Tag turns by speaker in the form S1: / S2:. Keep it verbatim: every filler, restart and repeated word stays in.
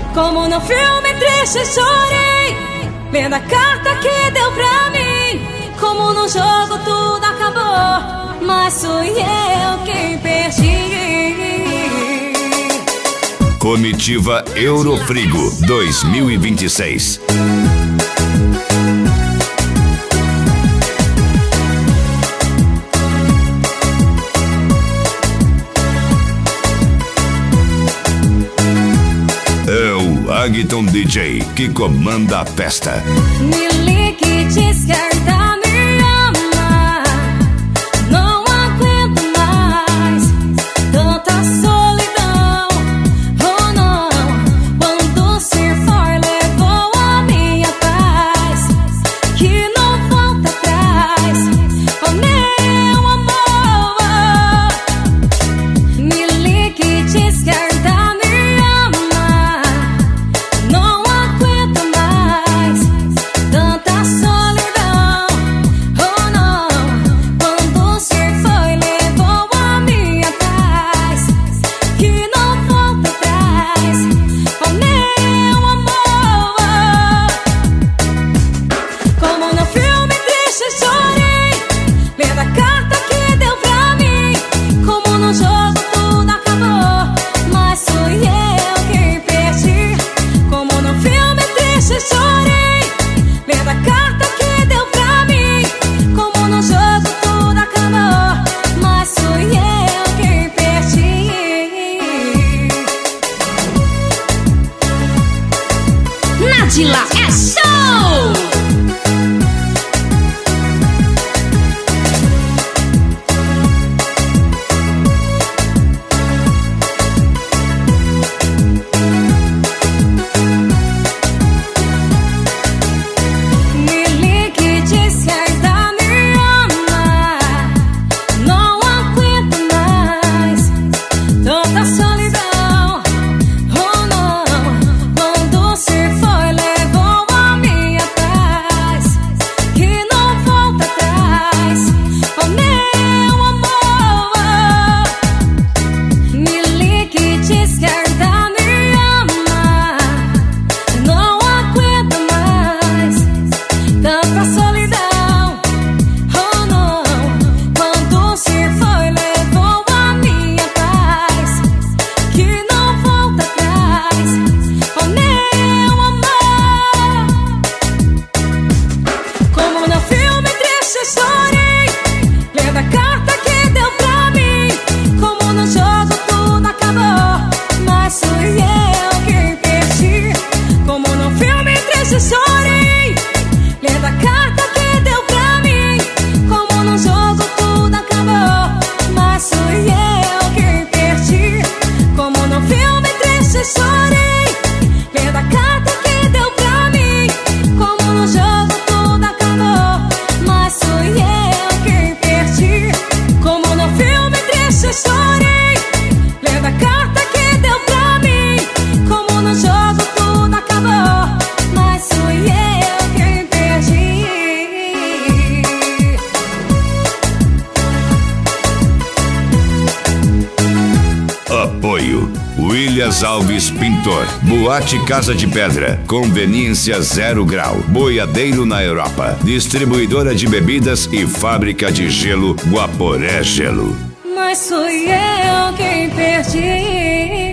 S1: Como no filme triste chorei, lendo a carta que deu pra mim. Como no jogo tudo acabou, mas fui eu quem perdi.
S2: Comitiva Eurofrigo dois mil e vinte e seis. É o Agton D J que comanda a festa.
S1: Me ligue, diz que ainda me ama. Não aguento mais tanta solidão. Oh não, quando se foi levou a minha paz, que não volta atrás. Oh meu amor, me ligue, diz que ainda Nájila é show! Me ligue, diz que ainda me ama. Não aguento mais tanta solidão. Oh não, quando se foi levou a minha paz, que não volta atrás. Oh meu amor, me ligue, diz que ainda me ama. Não aguento mais tanta solidão. Oh não, quando se foi levou a minha paz, que não volta atrás. Oh meu amor, como no filme triste chorei, lendo a carta que deu pra mim. Como no jogo tudo acabou, mas fui eu quem perdi. Como no filme triste chorei, lendo a carta que deu pra mim. Como no jogo tudo acabou, mas fui eu quem perdi. Como no filme triste chorei, lendo a carta que deu pra mim. Como no jogo tudo acabou, mas fui eu quem perdi. Como no filme triste chorei, lendo a carta que deu pra mim. Como no jogo tudo acabou, mas fui eu quem perdi.
S2: Apoio Willias Alves Pintor, Boate Casa de Pedra, Conveniência Zero Grau, Boiadeiro na Europa, Distribuidora de Bebidas e Fábrica de Gelo Guaporé Gelo.
S1: Mas fui eu quem perdi.